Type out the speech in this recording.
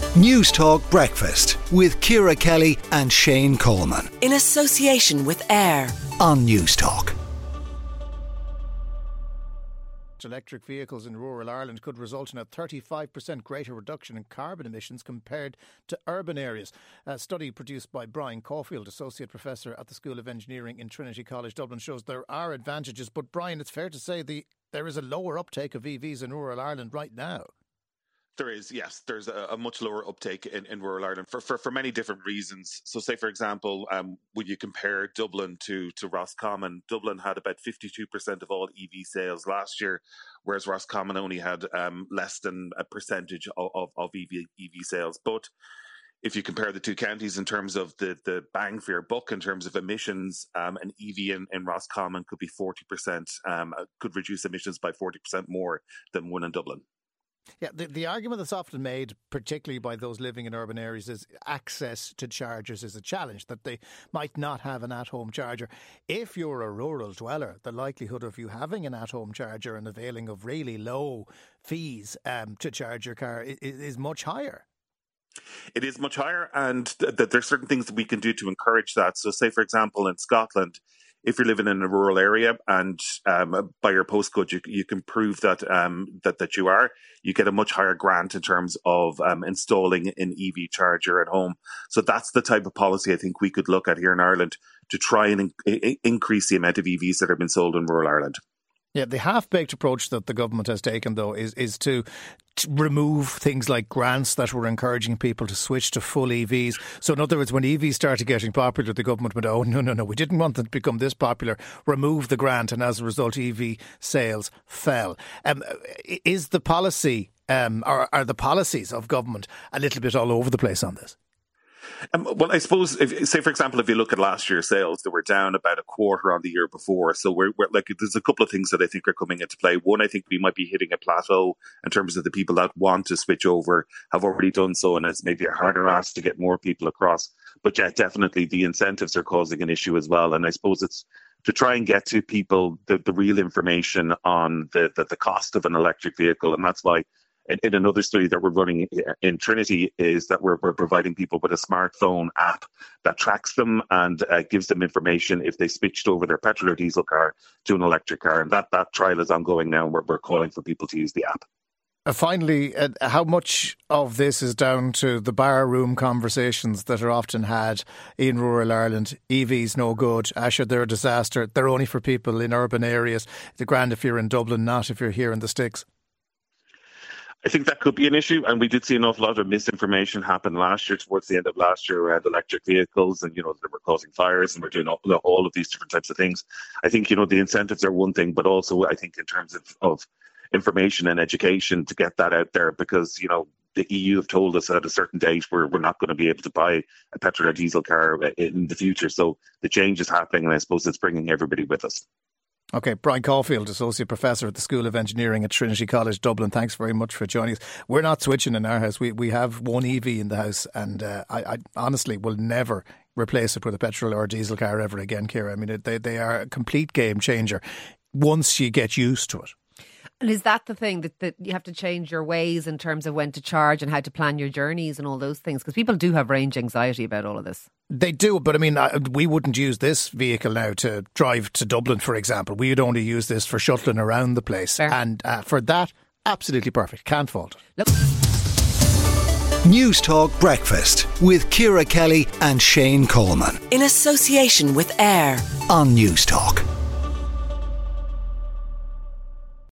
News Talk Breakfast with Ciara Kelly and Shane Coleman. In association with AIR On News Talk. Electric vehicles in rural Ireland could result in a 35% greater reduction in carbon emissions compared to urban areas. A study produced by Brian Caulfield, Associate Professor at the School of Engineering in Trinity College Dublin, shows there are advantages. But Brian, it's fair to say there is a lower uptake of EVs in rural Ireland right now. There is, yes. There's a much lower uptake in rural Ireland for many different reasons. So say, for example, when you compare Dublin to Roscommon, Dublin had about 52% of all EV sales last year, whereas Roscommon only had less than a percentage of EV sales. But if you compare the two counties in terms of the bang for your buck, in terms of emissions, an EV in Roscommon could be 40%, could reduce emissions by 40% more than one in Dublin. Yeah, the argument that's often made, particularly by those living in urban areas, is access to chargers is a challenge, that they might not have an at-home charger. If you're a rural dweller, the likelihood of you having an at-home charger and availing of really low fees to charge your car is much higher. It is much higher, and there's certain things that we can do to encourage that. So say, for example, in Scotland, if you're living in a rural area and by your postcode you can prove that that you get a much higher grant in terms of installing an EV charger at home. So that's the type of policy I think we could look at here in Ireland to try and increase the amount of EVs that have been sold in rural Ireland. Yeah, the half-baked approach that the government has taken, though, is to remove things like grants that were encouraging people to switch to full EVs. So in other words, when EVs started getting popular, the government went, oh, no, we didn't want them to become this popular. Remove the grant, and as a result, EV sales fell. Is the policy, or are the policies of government a little bit all over the place on this? Well, I suppose, say, for example, if you look at last year's sales, they were down about a quarter on the year before. So we're like, there's a couple of things that I think are coming into play. One, I think we might be hitting a plateau in terms of the people that want to switch over have already done so, and it's maybe a harder ask to get more people across. But yeah, definitely the incentives are causing an issue as well. And I suppose it's to try and get to people the real information on the cost of an electric vehicle. And that's why in another study that we're running in Trinity is that we're providing people with a smartphone app that tracks them and gives them information if they switched over their petrol or diesel car to an electric car. And that trial is ongoing now. We're calling for people to use the app. Finally, how much of this is down to the barroom conversations that are often had in rural Ireland? EVs no good, Asher, they're a disaster, they're only for people in urban areas. They're grand if you're in Dublin, not if you're here in the sticks. I think that could be an issue, and we did see an awful lot of misinformation happen last year, towards the end of last year, around electric vehicles, and, they were causing fires, and we're doing all of these different types of things. I think, the incentives are one thing, but also I think in terms of information and education to get that out there, because, the EU have told us at a certain date we're not going to be able to buy a petrol or diesel car in the future. So the change is happening, and I suppose it's bringing everybody with us. OK, Brian Caulfield, Associate Professor at the School of Engineering at Trinity College Dublin, thanks very much for joining us. We're not switching in our house. We have one EV in the house, and I honestly will never replace it with a petrol or diesel car ever again, Ciara. I mean, they are a complete game changer once you get used to it. And is that the thing that you have to change your ways in terms of when to charge and how to plan your journeys and all those things? Because people do have range anxiety about all of this. They do, but I mean, we wouldn't use this vehicle now to drive to Dublin, for example. We would only use this for shuttling around the place. Fair. And for that, absolutely perfect. Can't fault it. Look. News Talk Breakfast with Ciara Kelly and Shane Coleman. In association with AIR On News Talk.